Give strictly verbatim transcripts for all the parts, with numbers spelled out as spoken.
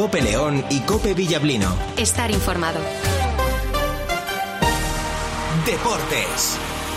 Cope León y Cope Villablino. Estar informado. Deportes.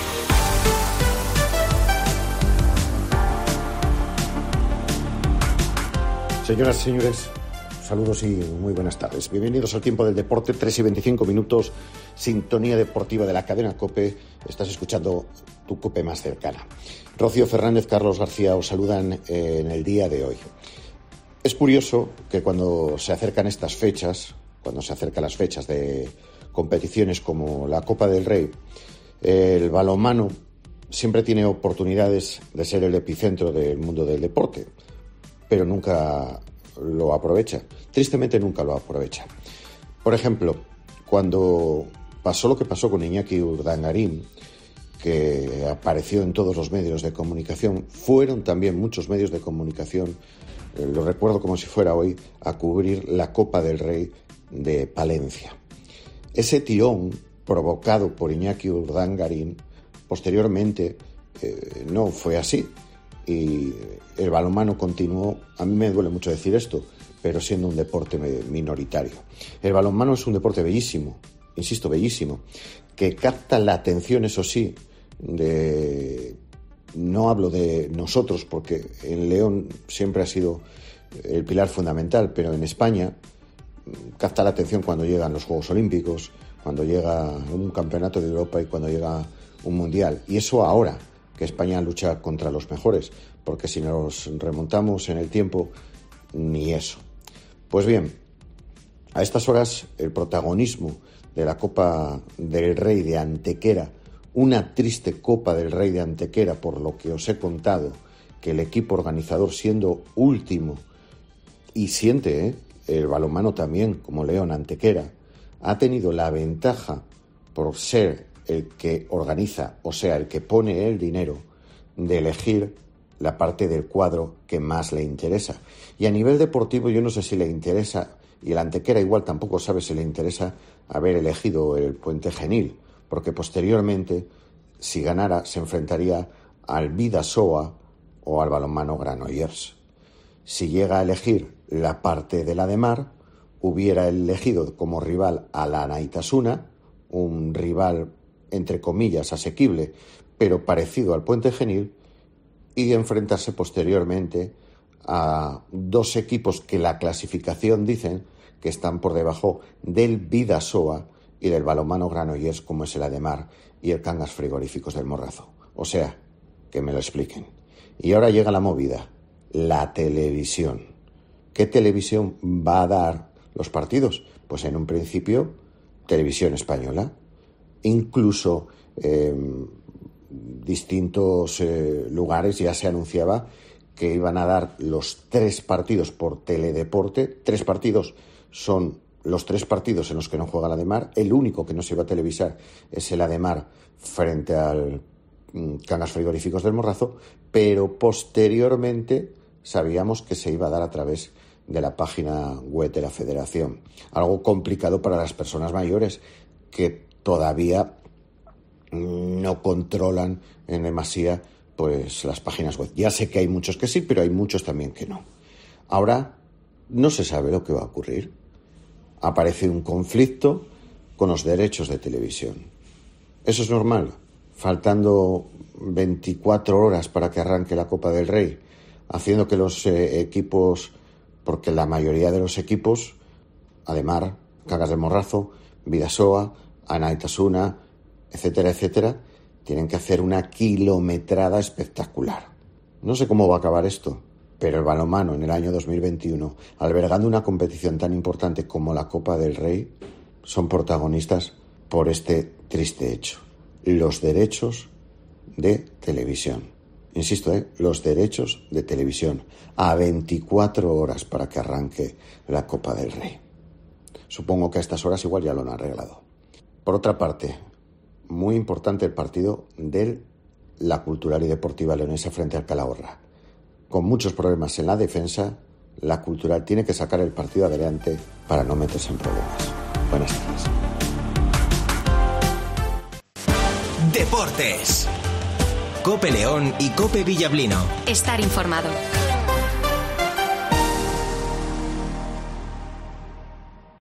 Señoras y señores, saludos y muy buenas tardes. Bienvenidos al Tiempo del Deporte, tres y veinticinco minutos, sintonía deportiva de la cadena COPE. Estás escuchando tu COPE más cercana. Rocío Fernández, Carlos García os saludan en el día de hoy. Es curioso que cuando se acercan estas fechas, cuando se acercan las fechas de competiciones como la Copa del Rey, el balonmano siempre tiene oportunidades de ser el epicentro del mundo del deporte, pero nunca lo aprovecha. Tristemente nunca lo aprovecha. Por ejemplo, cuando pasó lo que pasó con Iñaki Urdangarín, que apareció en todos los medios de comunicación, fueron también muchos medios de comunicación, eh, lo recuerdo como si fuera hoy, a cubrir la Copa del Rey de Palencia. Ese tirón provocado por Iñaki Urdangarín, posteriormente eh, no fue así. Y el balonmano continuó, a mí me duele mucho decir esto, pero siendo un deporte minoritario. El balonmano es un deporte bellísimo, insisto, bellísimo, que capta la atención, eso sí, de... no hablo de nosotros, porque en León siempre ha sido el pilar fundamental, pero en España capta la atención cuando llegan los Juegos Olímpicos, cuando llega un campeonato de Europa y cuando llega un mundial. Y eso ahora que España lucha contra los mejores, porque si nos remontamos en el tiempo, ni eso. Pues bien, a estas horas el protagonismo de la Copa del Rey de Antequera, una triste Copa del Rey de Antequera, por lo que os he contado, que el equipo organizador, siendo último, y siente ¿eh? el balonmano también, como León Antequera, ha tenido la ventaja por ser el que organiza, o sea, el que pone el dinero, de elegir la parte del cuadro que más le interesa. Y a nivel deportivo yo no sé si le interesa, y el Antequera igual tampoco sabe si le interesa haber elegido el Puente Genil, porque posteriormente, si ganara, se enfrentaría al Bidasoa o al balonmano Granollers. Si llega a elegir la parte de la de Mar, hubiera elegido como rival a la Anaitasuna, un rival entre comillas asequible, pero parecido al Puente Genil, y enfrentarse posteriormente a dos equipos que la clasificación dicen que están por debajo del Bidasoa y del balonmano Granollers, como es el Ademar y el Cangas Frigoríficos del Morrazo. O sea, que me lo expliquen. Y ahora llega la movida, la televisión. ¿Qué televisión va a dar los partidos? Pues en un principio, Televisión Española. Incluso eh, distintos eh, lugares ya se anunciaba que iban a dar los tres partidos por Teledeporte. Tres partidos son los tres partidos en los que no juega la Ademar. El único que no se iba a televisar es el Ademar frente al mm, Cangas Frigoríficos del Morrazo, pero posteriormente sabíamos que se iba a dar a través de la página web de la Federación. Algo complicado para las personas mayores que todavía no controlan en demasía pues las páginas web. Ya sé que hay muchos que sí, pero hay muchos también que no. Ahora no se sabe lo que va a ocurrir. Aparece un conflicto con los derechos de televisión. Eso es normal. Faltando veinticuatro horas para que arranque la Copa del Rey, haciendo que los eh, equipos, porque la mayoría de los equipos, Ademar, Cangas del Morrazo, Bidasoa, Anaitasuna, etcétera, etcétera, tienen que hacer una kilometrada espectacular. No sé cómo va a acabar esto, pero el balonmano en el año dos mil veintiuno, albergando una competición tan importante como la Copa del Rey, son protagonistas por este triste hecho. Los derechos de televisión. Insisto, ¿eh? los derechos de televisión a veinticuatro horas para que arranque la Copa del Rey. Supongo que a estas horas igual ya lo han arreglado. Por otra parte, muy importante el partido de la Cultural y Deportiva Leonesa frente al Calahorra. Con muchos problemas en la defensa, la Cultural tiene que sacar el partido adelante para no meterse en problemas. Buenas tardes. Deportes. Cope León y Cope Villablino. Estar informado.